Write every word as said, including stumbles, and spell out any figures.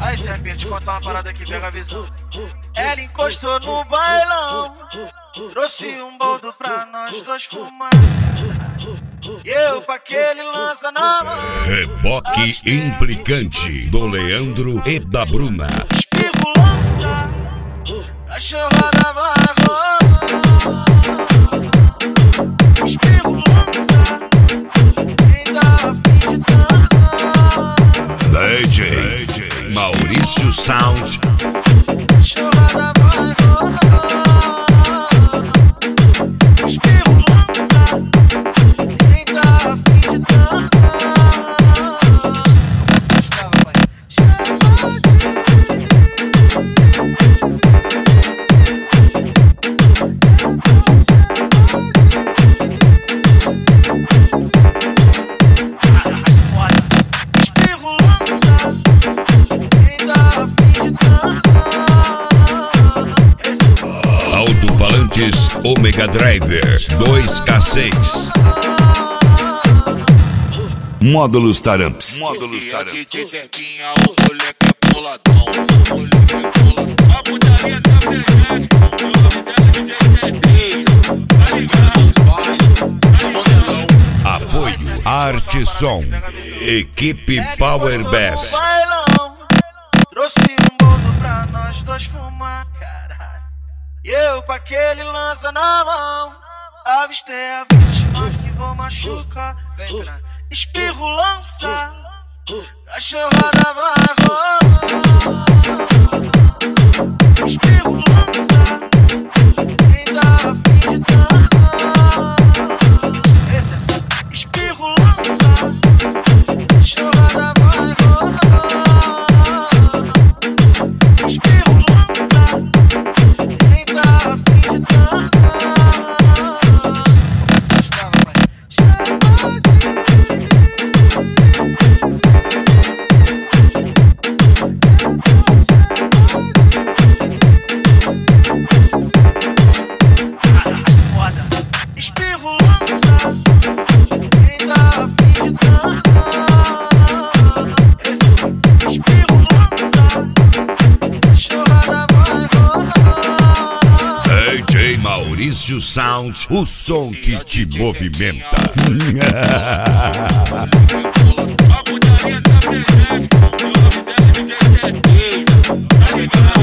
Aí sempre te contar uma parada que pega a visão. Ela encostou no bailão, trouxe um boldo pra nós dois fumar. E eu com aquele lança na mão. Reboque implicante do Leandro e da Bruna. Espirro lança, cachorrada vai rolar. Espirro lança, quem dá a fim de dançar. D J, D J Maurício Sound. Cachorrada vai rolar. Espirro lança, quem dá a fim de dançar. Alto-falantes Omega Driver dois K seis. Módulos Taramps. Módulos Taramps. Aqui de cerquinha, o moleque é boladão. O moleque é boladão. A putaria tá presente. O nome dela é D J Serginho. Tá ligado? Tá modelão. Apoio Arte Som. Equipe Power Bass. Bailão, trouxe um boldo pra nós dois fumar, caralho. E eu com aquele lança na mão, avistei a vítima que vou machucar. Vem pra espirro lança, cachorrada vai rolar. Espirro lança, quem dá a fim de dançar. Esse é espirro lança, cachorrada vai rolar. Espirro lança, quem dá a fim de dançar. Espirro lança, quem dá a fim de dançar. Espirro lança, cachorrada vai rolar. D J Maurício Sound, o som que te movimenta. A putaria tá presente. O nome dela é D J Serginho. Tá ligado?